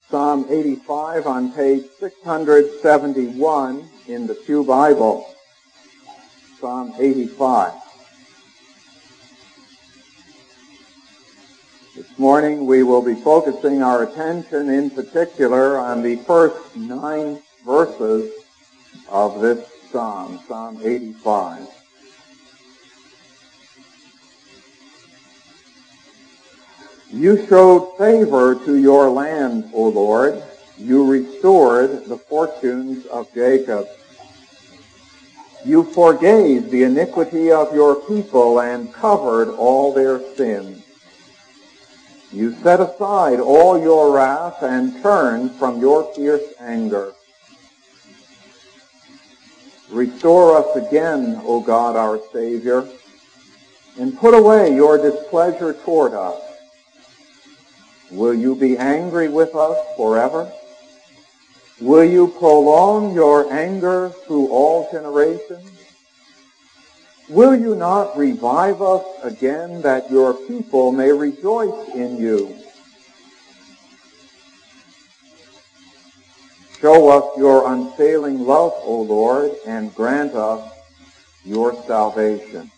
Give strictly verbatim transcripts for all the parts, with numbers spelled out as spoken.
Psalm eighty-five on page six hundred seventy-one in the Pew Bible. Psalm eighty-five. This morning we will be focusing our attention in particular on the first nine verses of this psalm, Psalm eighty-five. You showed favor to your land, O Lord. You restored the fortunes of Jacob. You forgave the iniquity of your people and covered all their sins. You set aside all your wrath and turned from your fierce anger. Restore us again, O God our Savior, and put away your displeasure toward us. Will you be angry with us forever? Will you prolong your anger through all generations? Will you not revive us again that your people may rejoice in you? Show us your unfailing love, O Lord, and grant us your salvation.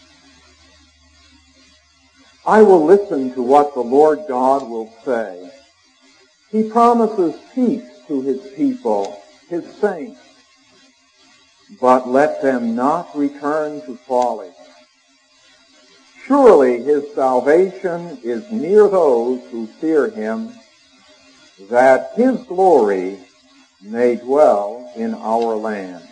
I will listen to what the Lord God will say. He promises peace to his people, his saints, but let them not return to folly. Surely his salvation is near those who fear him, that his glory may dwell in our land.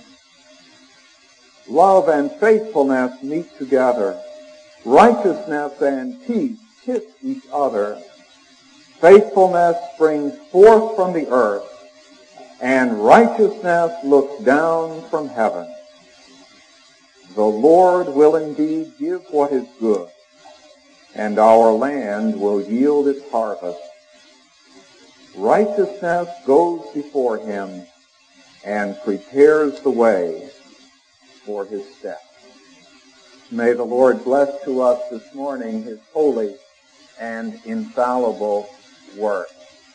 Love and faithfulness meet together. Righteousness and peace kiss each other. Faithfulness springs forth from the earth, and righteousness looks down from heaven. The Lord will indeed give what is good, and our land will yield its harvest. Righteousness goes before him and prepares the way for his steps. May the Lord bless to us this morning his holy and infallible word.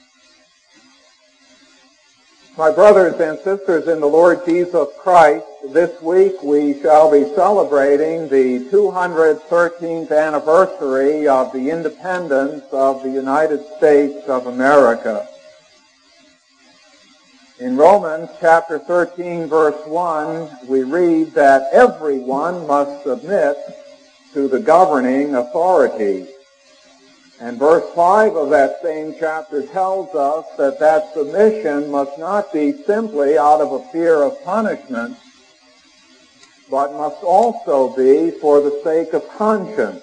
My brothers and sisters in the Lord Jesus Christ, this week we shall be celebrating the two hundred thirteenth anniversary of the independence of the United States of America. In Romans chapter thirteen, verse one, we read that everyone must submit to the governing authorities. And verse five of that same chapter tells us that that submission must not be simply out of a fear of punishment, but must also be for the sake of conscience.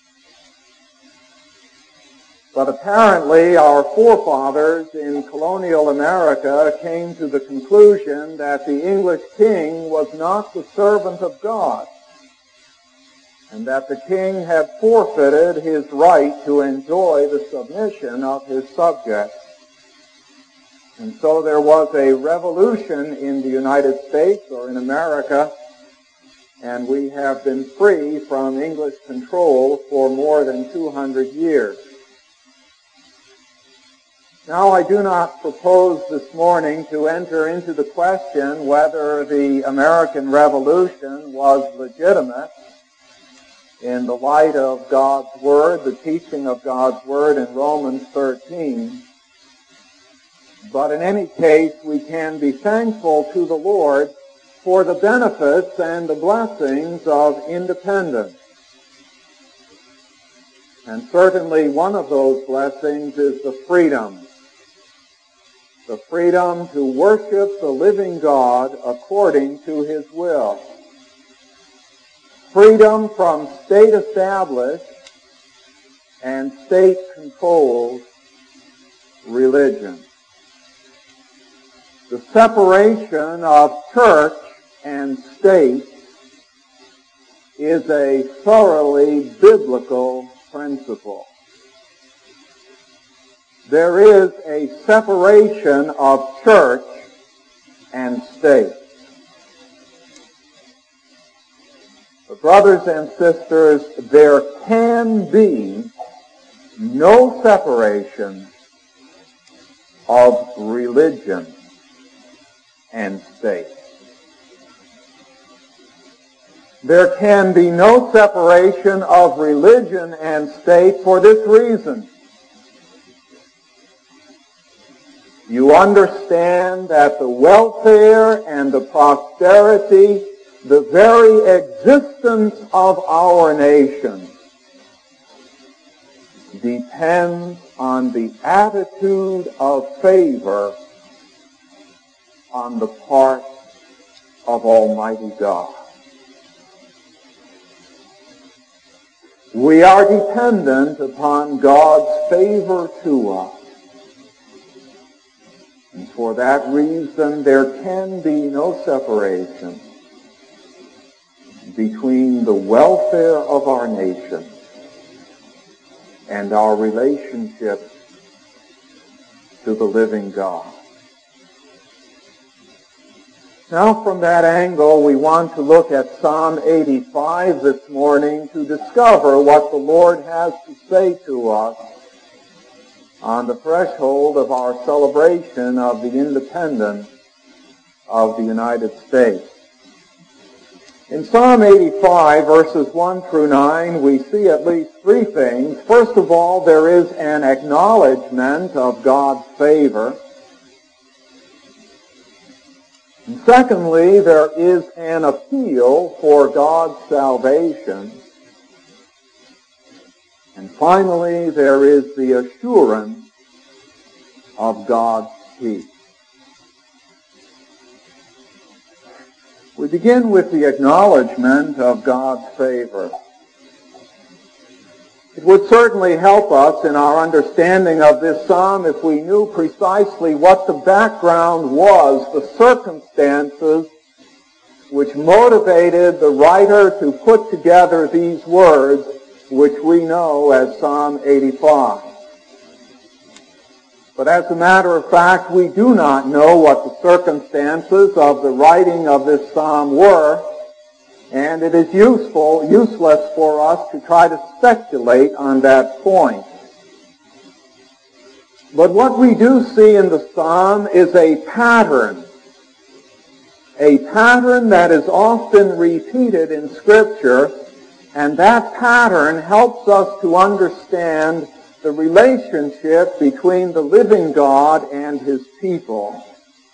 But apparently our forefathers in colonial America came to the conclusion that the English king was not the servant of God, and that the king had forfeited his right to enjoy the submission of his subjects. And so there was a revolution in the United States, or in America, and we have been free from English control for more than two hundred years. Now, I do not propose this morning to enter into the question whether the American Revolution was legitimate in the light of God's Word, the teaching of God's Word in Romans thirteen. But in any case, we can be thankful to the Lord for the benefits and the blessings of independence. And certainly one of those blessings is the freedom. The freedom to worship the living God according to his will. Freedom from state-established and state-controlled religion. The separation of church and state is a thoroughly biblical principle. There is a separation of church and state. But brothers and sisters, there can be no separation of religion and state. There can be no separation of religion and state for this reason. You understand that the welfare and the prosperity, the very existence of our nation, depends on the attitude of favor on the part of Almighty God. We are dependent upon God's favor to us. And for that reason, there can be no separation between the welfare of our nation and our relationship to the living God. Now, from that angle, we want to look at Psalm eighty-five this morning to discover what the Lord has to say to us on the threshold of our celebration of the independence of the United States. In Psalm eighty-five, verses one through nine, we see at least three things. First of all, there is an acknowledgment of God's favor. And secondly, there is an appeal for God's salvation. And finally, there is the assurance of God's peace. We begin with the acknowledgment of God's favor. It would certainly help us in our understanding of this psalm if we knew precisely what the background was, the circumstances which motivated the writer to put together these words, which we know as Psalm eighty-five. But as a matter of fact, we do not know what the circumstances of the writing of this psalm were, and it is useful, useless for us to try to speculate on that point. But what we do see in the psalm is a pattern, a pattern that is often repeated in Scripture, and that pattern helps us to understand the relationship between the living God and His people.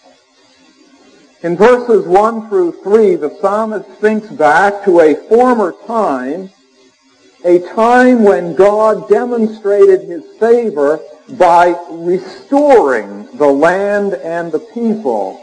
In verses one through three, the psalmist thinks back to a former time, a time when God demonstrated His favor by restoring the land and the people.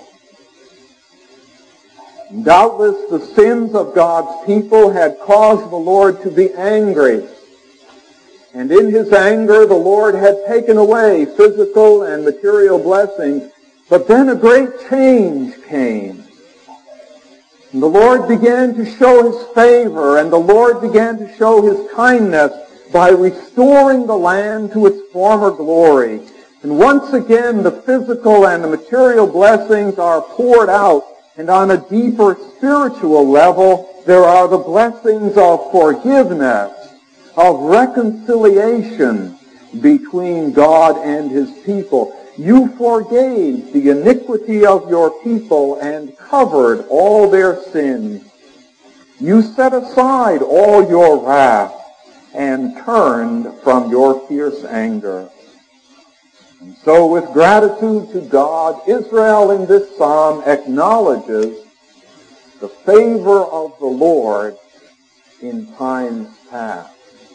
Doubtless the sins of God's people had caused the Lord to be angry. And in His anger, the Lord had taken away physical and material blessings. But then a great change came. And the Lord began to show His favor, and the Lord began to show His kindness by restoring the land to its former glory. And once again, the physical and the material blessings are poured out, and on a deeper spiritual level, there are the blessings of forgiveness, of reconciliation between God and His people. You forgave the iniquity of your people and covered all their sins. You set aside all your wrath and turned from your fierce anger. And so with gratitude to God, Israel in this psalm acknowledges the favor of the Lord in times past.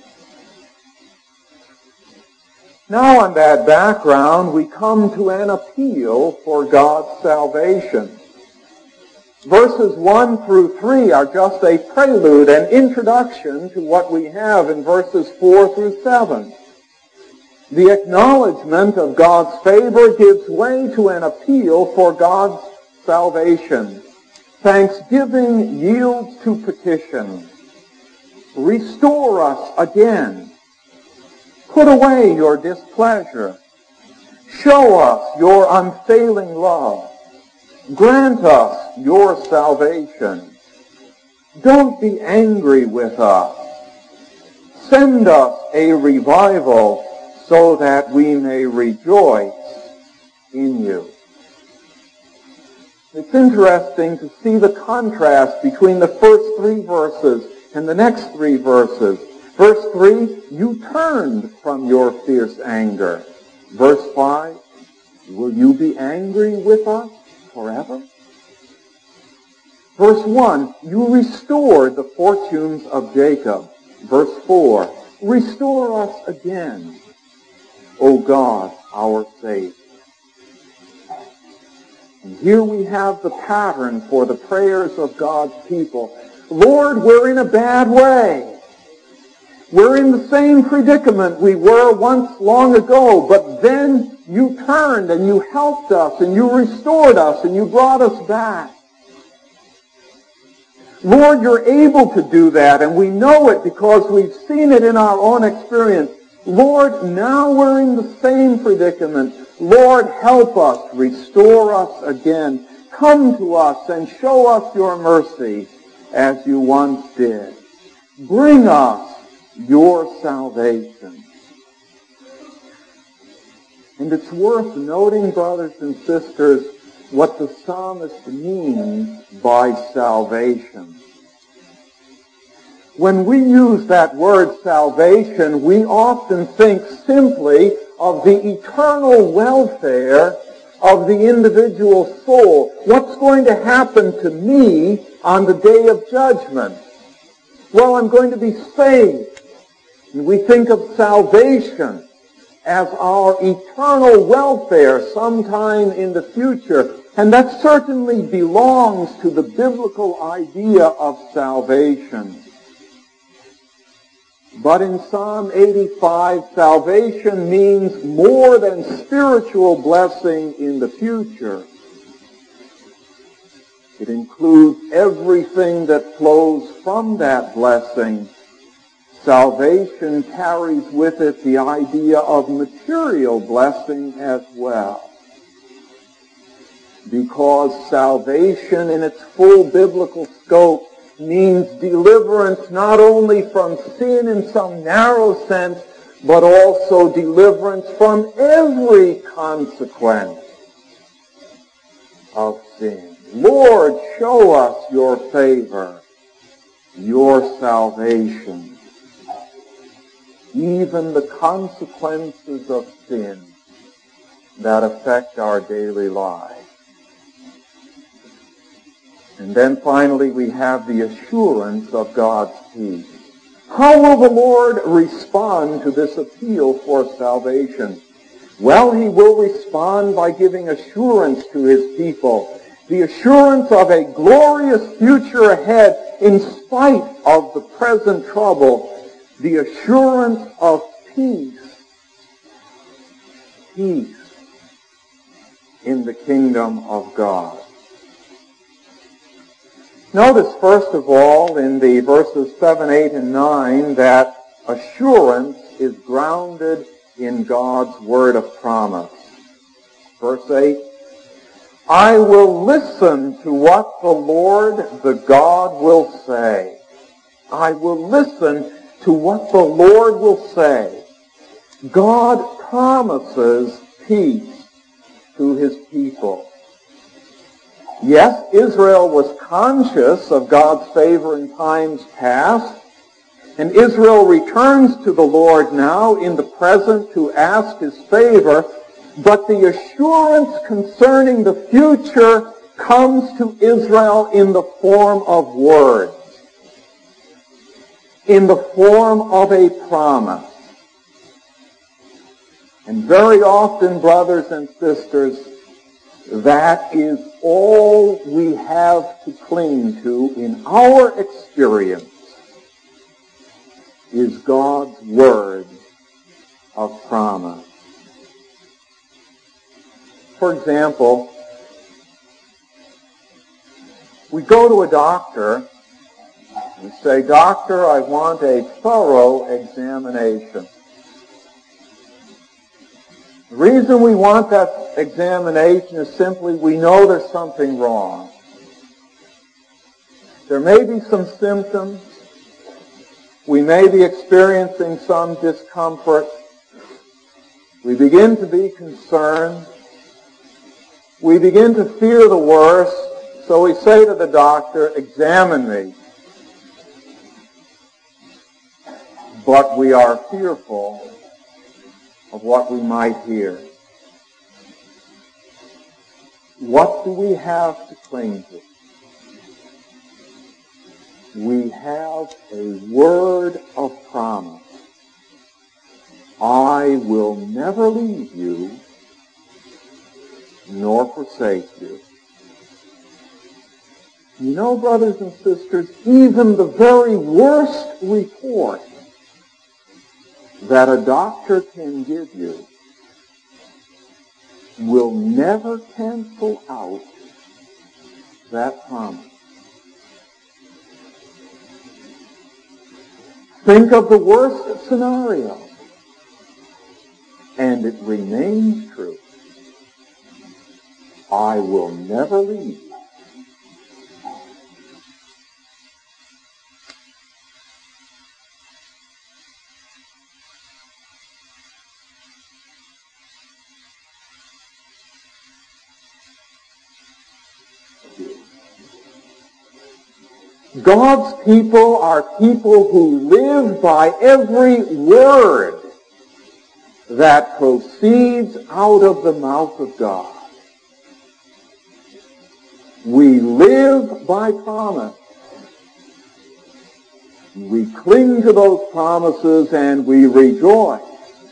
Now on that background, we come to an appeal for God's salvation. Verses one through three are just a prelude, an introduction to what we have in verses four through seven. The acknowledgement of God's favor gives way to an appeal for God's salvation. Thanksgiving yields to petition. Restore us again. Put away your displeasure. Show us your unfailing love. Grant us your salvation. Don't be angry with us. Send us a revival so that we may rejoice in you. It's interesting to see the contrast between the first three verses and the next three verses. Verse three, you turned from your fierce anger. Verse five, will you be angry with us forever? Verse one, you restored the fortunes of Jacob. Verse four, restore us again, O God, our Savior. And here we have the pattern for the prayers of God's people. Lord, we're in a bad way. We're in the same predicament we were once long ago, but then you turned and you helped us and you restored us and you brought us back. Lord, you're able to do that, and we know it because we've seen it in our own experience. Lord, now we're in the same predicament. Lord, help us, restore us again. Come to us and show us your mercy as you once did. Bring us your salvation. And it's worth noting, brothers and sisters, what the psalmist means by salvation. When we use that word salvation, we often think simply of the eternal welfare of the individual soul. What's going to happen to me on the day of judgment? Well, I'm going to be saved. And we think of salvation as our eternal welfare sometime in the future. And that certainly belongs to the biblical idea of salvation. But in Psalm eighty-five, salvation means more than spiritual blessing in the future. It includes everything that flows from that blessing. Salvation carries with it the idea of material blessing as well. Because salvation in its full biblical scope means deliverance not only from sin in some narrow sense, but also deliverance from every consequence of sin. Lord, show us your favor, your salvation, even the consequences of sin that affect our daily lives. And then finally we have the assurance of God's peace. How will the Lord respond to this appeal for salvation? Well, he will respond by giving assurance to his people. The assurance of a glorious future ahead in spite of the present trouble. The assurance of peace. Peace in the kingdom of God. Notice, first of all, in the verses seven, eight, and nine, that assurance is grounded in God's word of promise. Verse eight, I will listen to what the Lord, the God, will say. I will listen to what the Lord will say. God promises peace to his people. Yes, Israel was conscious of God's favor in times past, and Israel returns to the Lord now in the present to ask his favor, but the assurance concerning the future comes to Israel in the form of words, in the form of a promise. And very often, brothers and sisters, that is all we have to cling to in our experience is God's word of promise. For example, we go to a doctor and say, Doctor, I want a thorough examination. The reason we want that examination is simply we know there's something wrong. There may be some symptoms. We may be experiencing some discomfort. We begin to be concerned. We begin to fear the worst, so we say to the doctor, examine me. But we are fearful of what we might hear. What do we have to cling to? We have a word of promise. I will never leave you nor forsake you. You know, brothers and sisters, even the very worst report that a doctor can give you will never cancel out that promise. Think of the worst scenario, and it remains true. I will never leave you. God's people are people who live by every word that proceeds out of the mouth of God. We live by promise. We cling to those promises and we rejoice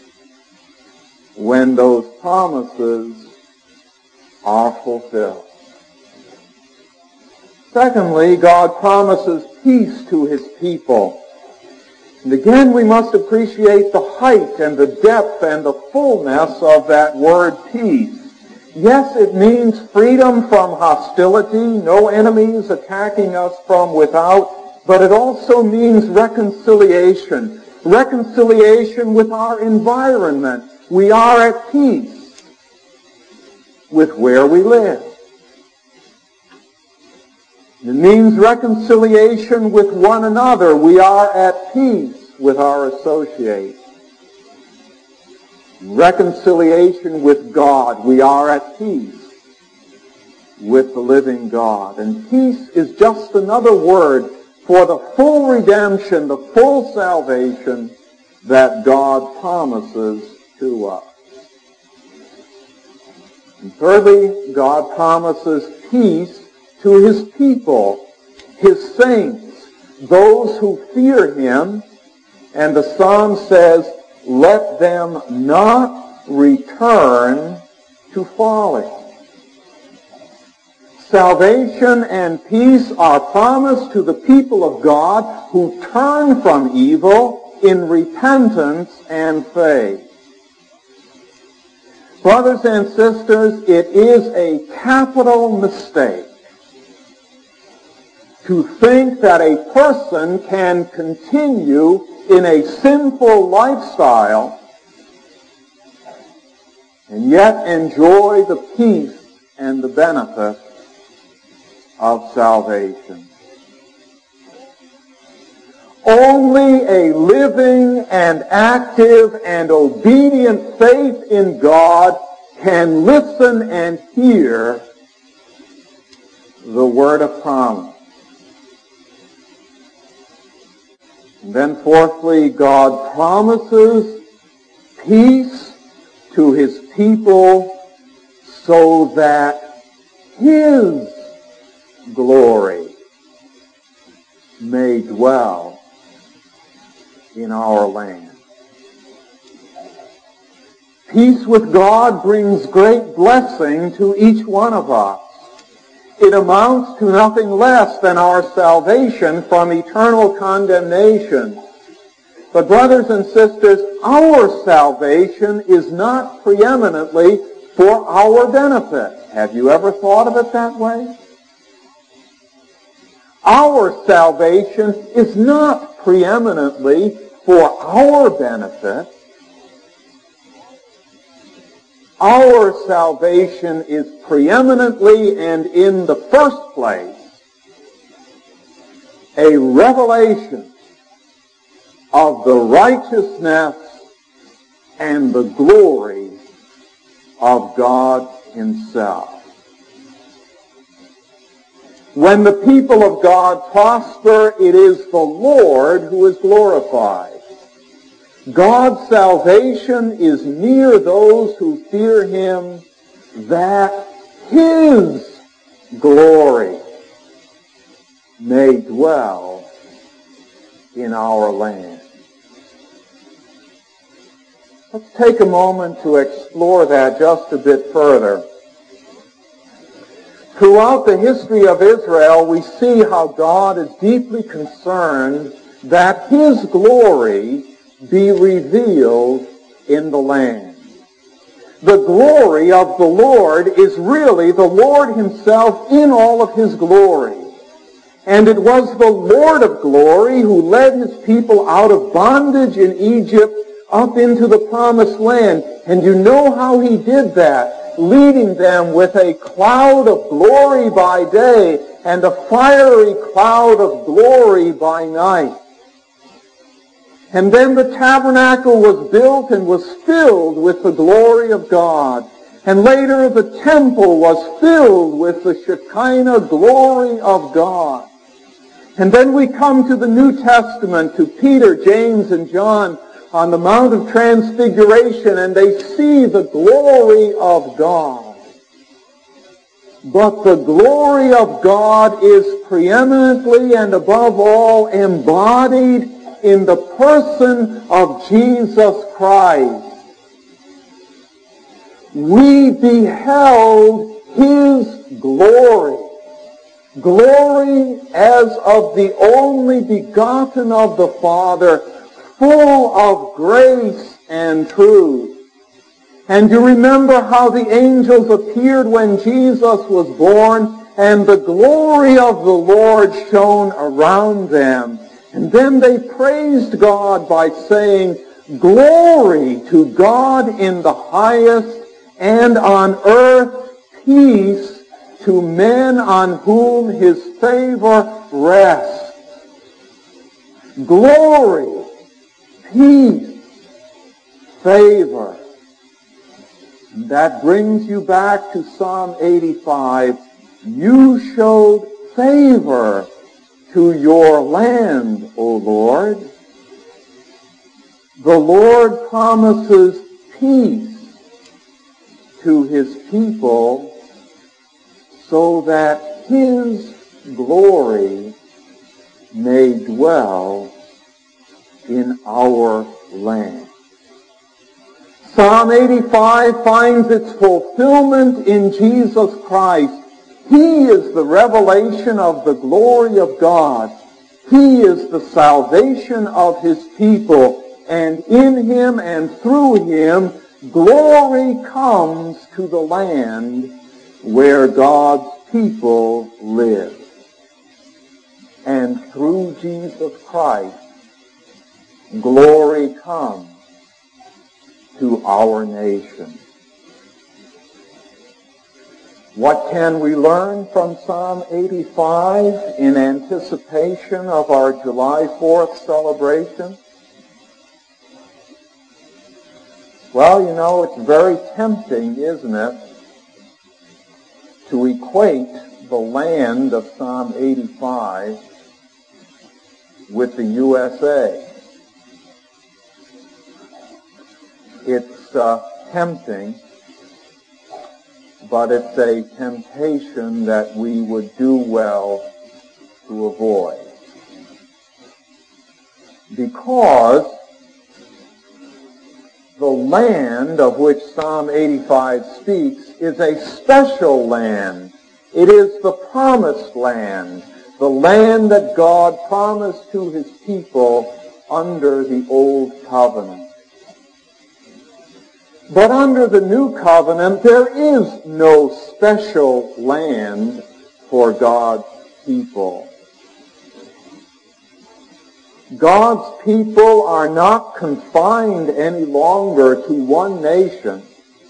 when those promises are fulfilled. Secondly, God promises peace to his people. And again, we must appreciate the height and the depth and the fullness of that word peace. Yes, it means freedom from hostility, no enemies attacking us from without, but it also means reconciliation. Reconciliation with our environment. We are at peace with where we live. It means reconciliation with one another. We are at peace with our associates. Reconciliation with God. We are at peace with the living God. And peace is just another word for the full redemption, the full salvation that God promises to us. And thirdly, God promises peace to his people, his saints, those who fear him. And the psalm says, let them not return to folly. Salvation and peace are promised to the people of God who turn from evil in repentance and faith. Brothers and sisters, it is a capital mistake to think that a person can continue in a sinful lifestyle and yet enjoy the peace and the benefit of salvation. Only a living and active and obedient faith in God can listen and hear the word of promise. And then fourthly, God promises peace to his people so that his glory may dwell in our land. Peace with God brings great blessing to each one of us. It amounts to nothing less than our salvation from eternal condemnation. But brothers and sisters, our salvation is not preeminently for our benefit. Have you ever thought of it that way? Our salvation is not preeminently for our benefit. Our salvation is preeminently and in the first place a revelation of the righteousness and the glory of God himself. When the people of God prosper, it is the Lord who is glorified. God's salvation is near those who fear him, that his glory may dwell in our land. Let's take a moment to explore that just a bit further. Throughout the history of Israel, we see how God is deeply concerned that his glory be revealed in the land. The glory of the Lord is really the Lord himself in all of his glory. And it was the Lord of glory who led his people out of bondage in Egypt up into the promised land. And you know how he did that, leading them with a cloud of glory by day and a fiery cloud of glory by night. And then the tabernacle was built and was filled with the glory of God. And later the temple was filled with the Shekinah glory of God. And then we come to the New Testament, to Peter, James, and John on the Mount of Transfiguration, and they see the glory of God. But the glory of God is preeminently and above all embodied in the person of Jesus Christ. We beheld his glory. Glory as of the only begotten of the Father, full of grace and truth. And you remember how the angels appeared when Jesus was born, and the glory of the Lord shone around them. And then they praised God by saying, "Glory to God in the highest, and on earth peace to men on whom his favor rests." Glory, peace, favor. And that brings you back to Psalm eighty-five. You showed favor to your land, O Lord. The Lord promises peace to his people so that his glory may dwell in our land. Psalm eighty-five finds its fulfillment in Jesus Christ. He is the revelation of the glory of God. He is the salvation of his people. And in him and through him, glory comes to the land where God's people live. And through Jesus Christ, glory comes to our nation. What can we learn from Psalm eighty-five in anticipation of our July fourth celebration? Well, you know, it's very tempting, isn't it, to equate the land of Psalm eighty-five with the U S A. It's uh, tempting, but it's a temptation that we would do well to avoid. Because the land of which Psalm eighty-five speaks is a special land. It is the promised land, the land that God promised to his people under the Old Covenant. But under the New Covenant, there is no special land for God's people. God's people are not confined any longer to one nation.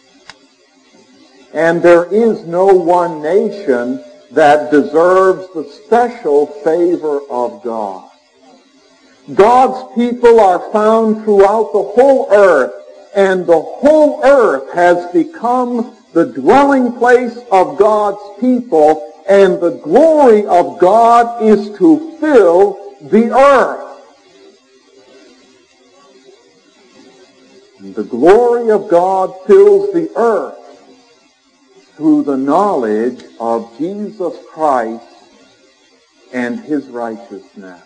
And there is no one nation that deserves the special favor of God. God's people are found throughout the whole earth, and the whole earth has become the dwelling place of God's people, and the glory of God is to fill the earth. And the glory of God fills the earth through the knowledge of Jesus Christ and his righteousness.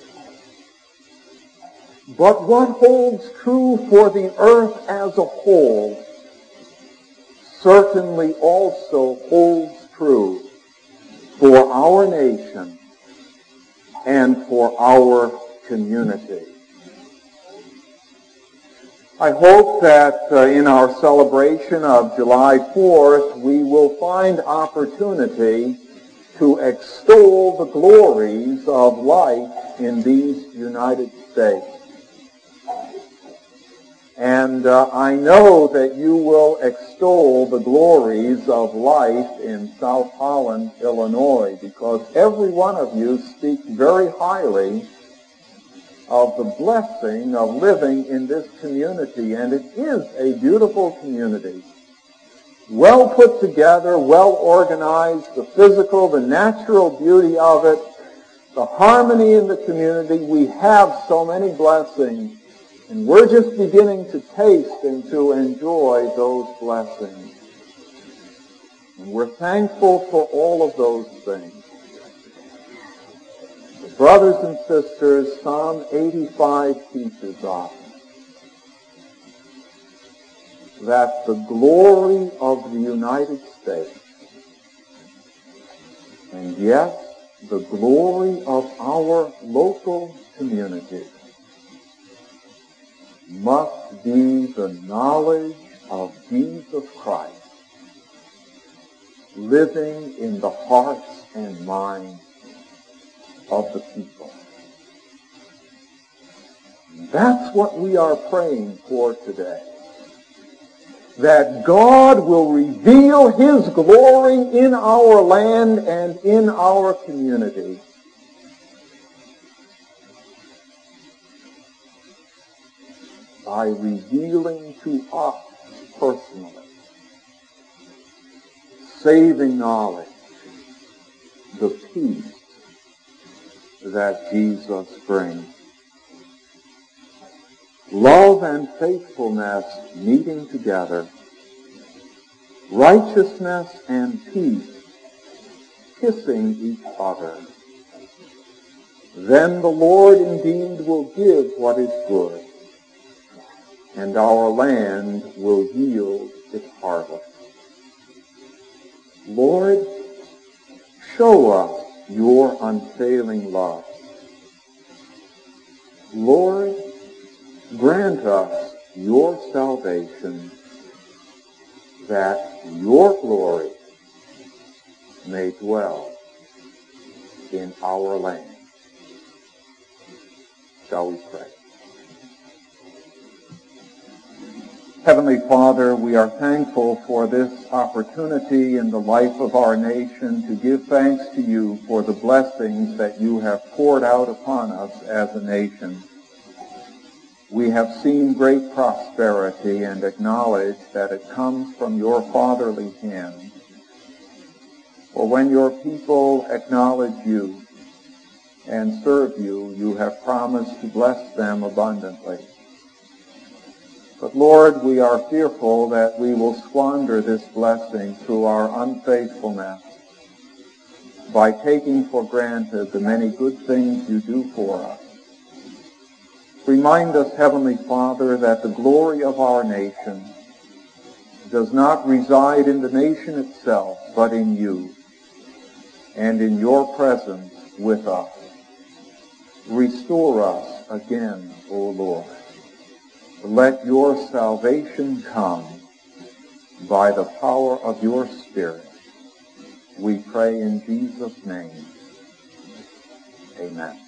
But what holds true for the earth as a whole certainly also holds true for our nation and for our community. I hope that uh, in our celebration of July fourth, we will find opportunity to extol the glories of life in these United States. And uh, I know that you will extol the glories of life in South Holland, Illinois, because every one of you speak very highly of the blessing of living in this community. And it is a beautiful community. Well put together, well organized, the physical, the natural beauty of it, the harmony in the community. We have so many blessings. And we're just beginning to taste and to enjoy those blessings. And we're thankful for all of those things. But brothers and sisters, Psalm eighty-five teaches us that the glory of the United States, and yes, the glory of our local community, must be the knowledge of Jesus Christ living in the hearts and minds of the people. That's what we are praying for today. That God will reveal his glory in our land and in our community. By revealing to us personally saving knowledge, the peace that Jesus brings. Love and faithfulness meeting together, righteousness and peace kissing each other. Then the Lord indeed will give what is good, and our land will yield its harvest. Lord, show us your unfailing love. Lord, grant us your salvation, that your glory may dwell in our land. Shall we pray? Heavenly Father, we are thankful for this opportunity in the life of our nation to give thanks to you for the blessings that you have poured out upon us as a nation. We have seen great prosperity and acknowledge that it comes from your fatherly hand. For when your people acknowledge you and serve you, you have promised to bless them abundantly. But Lord, we are fearful that we will squander this blessing through our unfaithfulness by taking for granted the many good things you do for us. Remind us, Heavenly Father, that the glory of our nation does not reside in the nation itself, but in you and in your presence with us. Restore us again, O Lord. Let your salvation come by the power of your Spirit. We pray in Jesus' name. Amen.